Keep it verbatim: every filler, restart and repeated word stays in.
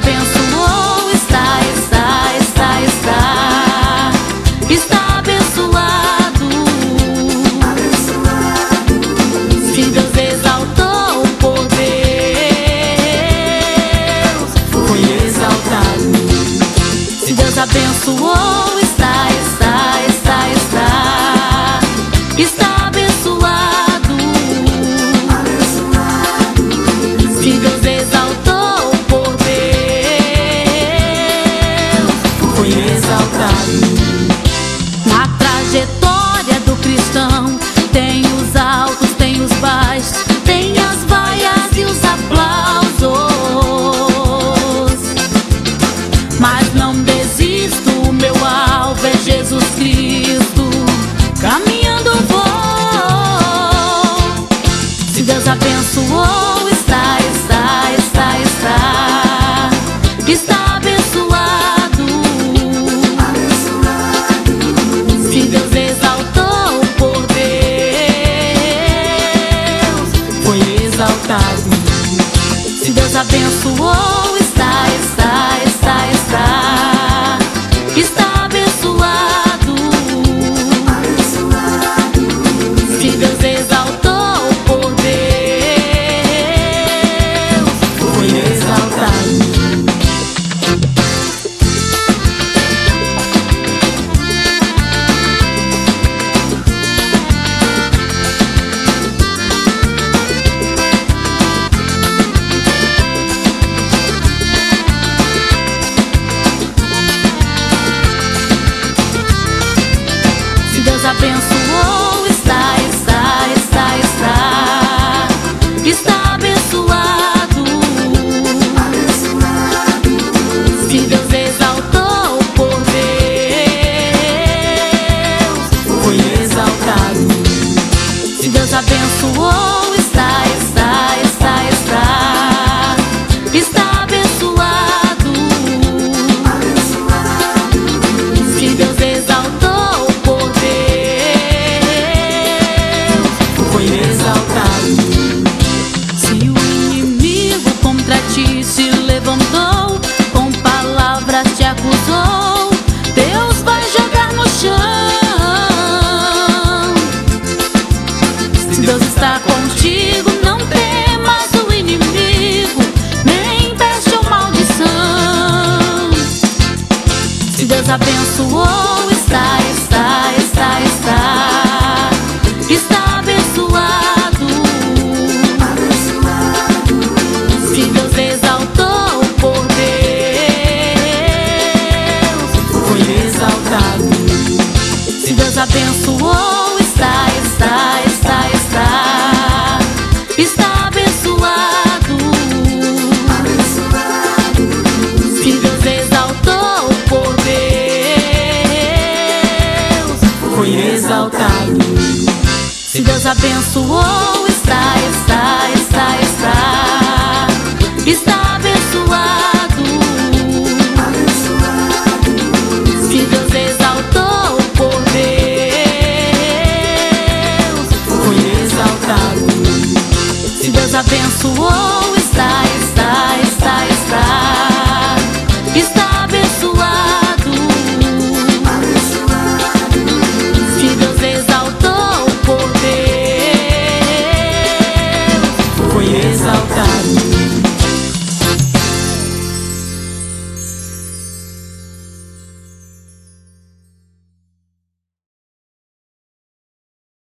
abençoou, está, está, está, está, está abençoado. Se Deus exaltou por Deus, foi exaltado. Se Deus abençoou, está, está, está, está, está abençoado. Se Deus exaltou por Deus, foi exaltado. Na trajetória do cristão tem os altos, tem os baixos, tem as vaias e os aplausos. Mas não desisto, o meu alvo é Jesus Cristo. Caminhando vou. Se Deus abençoou, está, está, está, está, está abençoado. Se Deus exaltou por Deus, foi exaltado. Se Deus abençoou, está, está, está, está, está abençoado. Se Deus exaltou por Deus, foi exaltado. Se Deus abençoou, está, está, está, está, está abençoado. Se Deus exaltou por Deus, foi exaltado. Se Deus abençoou, está, está, está, está, está abençoado. Se Deus exaltou por Deus, foi exaltado. Se o inimigo contra ti se levantou, com palavras te acusou, Deus vai jogar no chão. Se Deus está contigo, não temas o inimigo, nem peste ou maldição. Se Deus abençoou, está, está, está, está, está abençoado. Se Deus exaltou por Deus, foi exaltado. Se Deus abençoou, está, está, está, está, está abençoado. Se Deus exaltou por Deus, foi exaltado. Se Deus abençoou, está, está, está, está, está abençoado. Se Deus exaltou por Deus, foi exaltado. Se Deus abençoou, está,